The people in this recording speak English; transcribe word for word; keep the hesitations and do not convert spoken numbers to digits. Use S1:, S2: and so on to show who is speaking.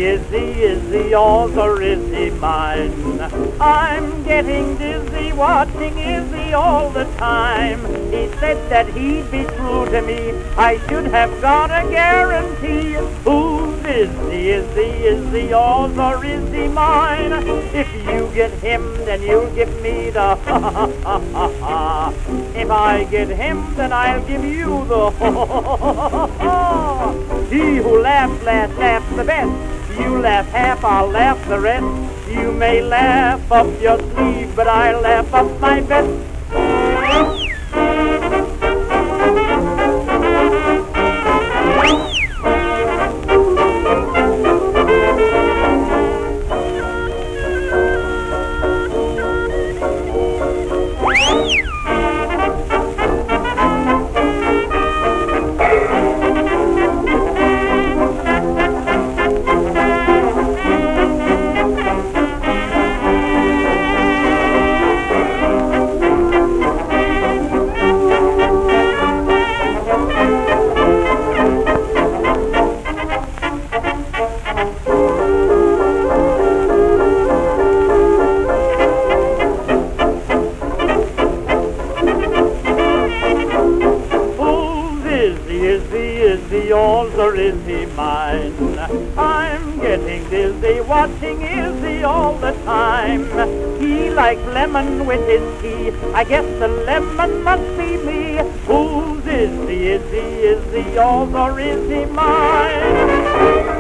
S1: he, is he, is he yours or is he mine? I'm getting dizzy watching Izzy all the time. He said that he'd be true to me. I should have got a guarantee. Who's Izzy, is he, is he yours or is he mine? If you get him, then you'll give me the ha ha ha ha ha. If I get him, then I'll give you the ha ha ha ha ha. He who laughs last laughs the best. You laugh half, I'll laugh the rest. You may laugh up your sleeve, but I laugh up my best. Is he, is he yours or is he mine? I'm getting dizzy watching Izzy all the time. He likes lemon with his tea. I guess the lemon must be me. Who's Izzy, is he, is he yours or is he mine?